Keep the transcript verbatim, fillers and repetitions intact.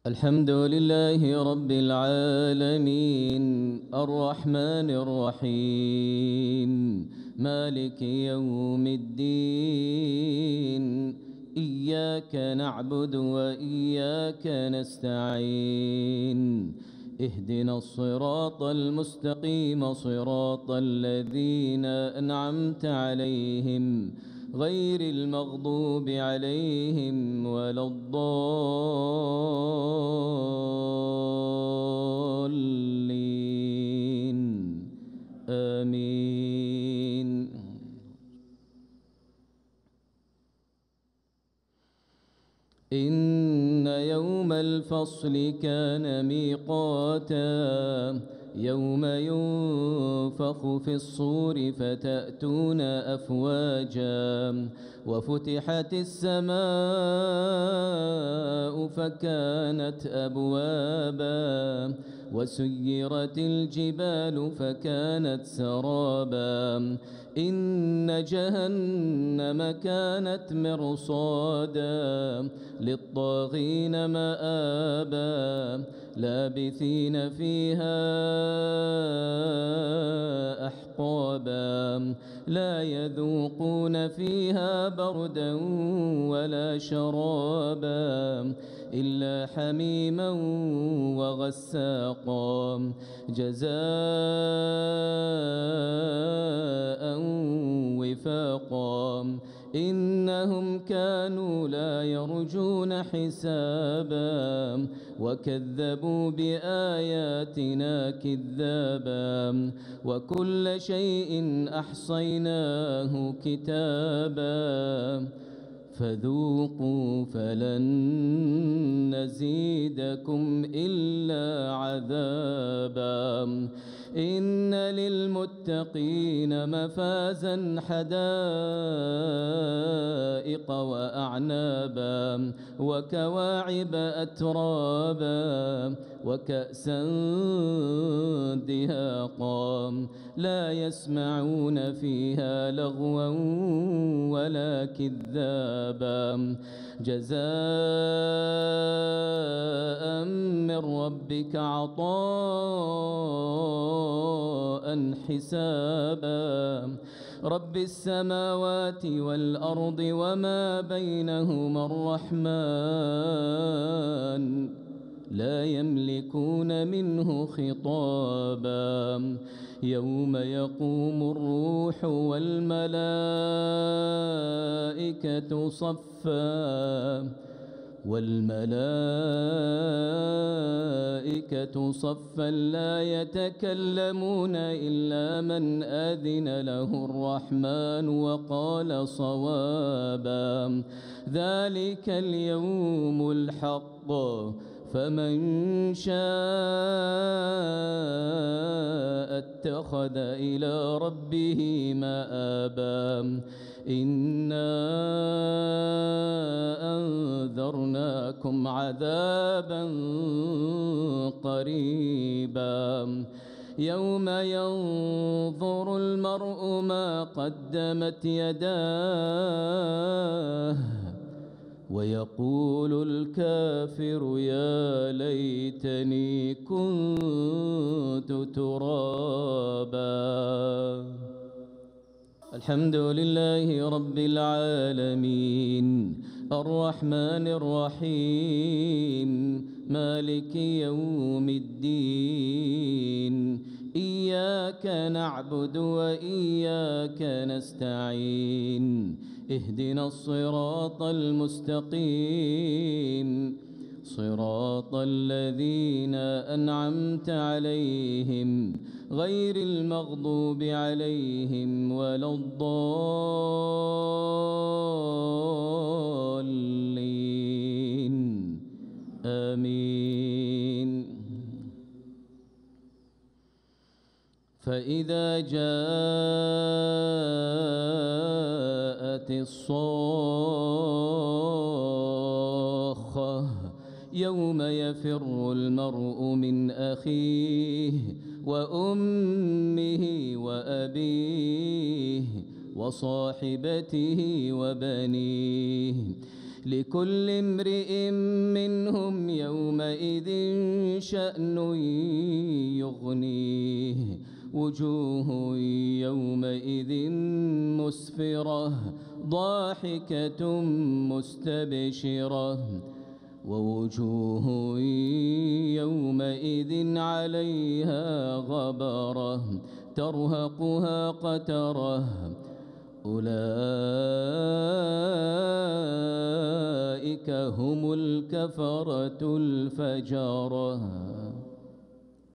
الحمد لله رب العالمين الرحمن الرحيم مالك يوم الدين إياك نعبد وإياك نستعين اهدنا الصراط المستقيم صراط الذين أنعمت عليهم غير المغضوب عليهم ولا الضالين آمين. إن يوم الفصل كان ميقاتا يوم ينفخ في الصور فتأتون أفواجا وفتحت السماء فكانت أبوابا وسيرت الجبال فكانت سرابا إن جهنم كانت مرصادا للطاغين مآبا لابثين فيها أحقابا لا يذوقون فيها بردا ولا شرابا إلا حميما وغساقا جزاء وفاقا إنهم كانوا لا يرجون حسابا وكذبوا بآياتنا كذابا وكل شيء أحصيناه كتابا فذوقوا فلن نزيدكم إلا عذابا إن للمتقين مفازا حدائق وأعنابا وكواعب أترابا وكأسا دهاقا لا يسمعون فيها لغوا ولا كذابا جزاء من ربك عطاء حسابا رب السماوات والأرض وما بينهما الرحمن لا يملكون منه خطابا يوم يقوم الروح والملائكة صفا والملائكة صفا لا يتكلمون إلا من أذن له الرحمن وقال صوابا ذلك اليوم الحق فمن شاء اتخذ إلى ربه مآبا إنا أنذرناكم عذابا قريبا يوم ينظر المرء ما قدمت يداه ويقول الكافر يا ليتني كنت ترابا. الحمد لله رب العالمين الرحمن الرحيم مالك يوم الدين إياك نعبد وإياك نستعين اهدنا الصراط المستقيم صراط الذين أنعمت عليهم غير المغضوب عليهم ولا الضالين آمين. فإذا جاءت الصاخة يوم يفر المرء من أخيه وأمه وأبيه وصاحبته وبنيه لكل امرئ منهم يومئذ شأن يغنيه وجوه يومئذ مسفرة ضاحكة مستبشرة ووجوه يومئذ عليها غبرة ترهقها قترة أولئك هم الكفرة الفجرة.